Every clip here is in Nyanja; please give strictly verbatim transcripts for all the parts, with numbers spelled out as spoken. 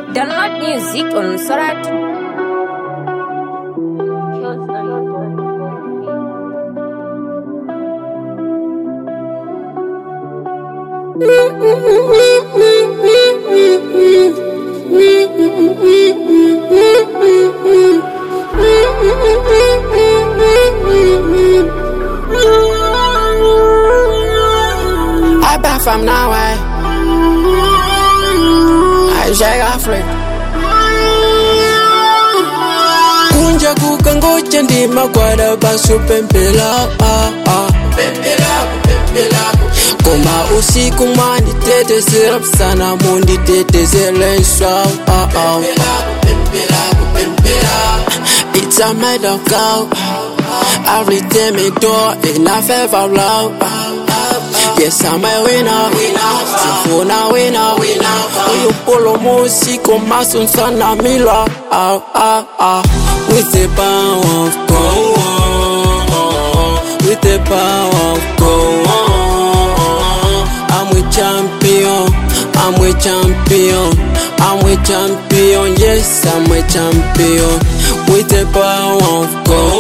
Download music on Sorat. I back from now, I I shake off it. Kunja kukangocha ndima kwada basu pempela ah ah pempela pempela Koma usiku mandi tete sirap sana mundi tete zelenswa ah ah pempela pempela It's a matter of God. Every time me do it not favor love. Yes, I'm a winner, winner. Sifuna winner, winner. You polo musico masun sana mila. Ah ah ah. With the power of God, with the power of God, I'm a champion. I'm a champion. I'm a champion. Yes, I'm a champion. With the power of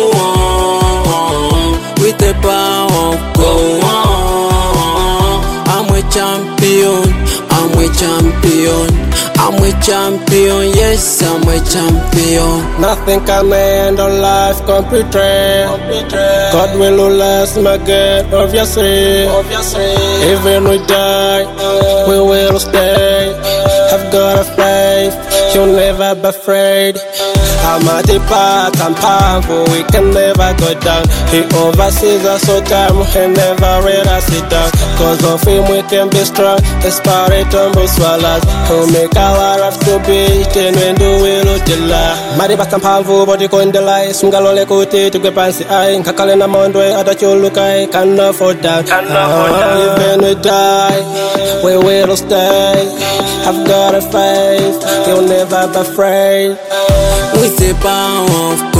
God, with the power of God. I'm a champion, I'm a champion, I'm a champion, yes, I'm a champion. Nothing can end on life completely. God will last my God, obviously. Even we die, we will stay. Have got a faith, you'll never be afraid. I'm at the path, I'm powerful, we can never go down. He oversees us so time, he never let us sit down. Cause of him we can be strong, desperate humble swallows. He'll make our life to be ten when do we look the lie. Mari basta mpamvu, body kondela, sungalole kuti, tugwe pansi ai. Kakale na mondwe, atachulukai, can't afford that. Even we die, we will stay. I've got a faith, you'll never be afraid. With the power of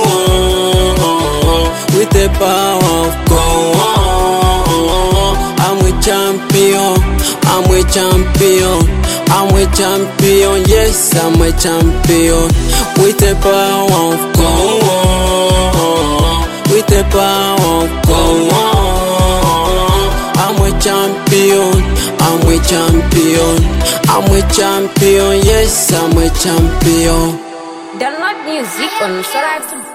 God, with the power of God, I'm a champion, I'm a champion, I'm a champion, yes, I'm a champion. With the power of God, with the power of God, I'm a champion, I'm a champion, I'm a champion, yes, I'm a champion. Download music on Sorat.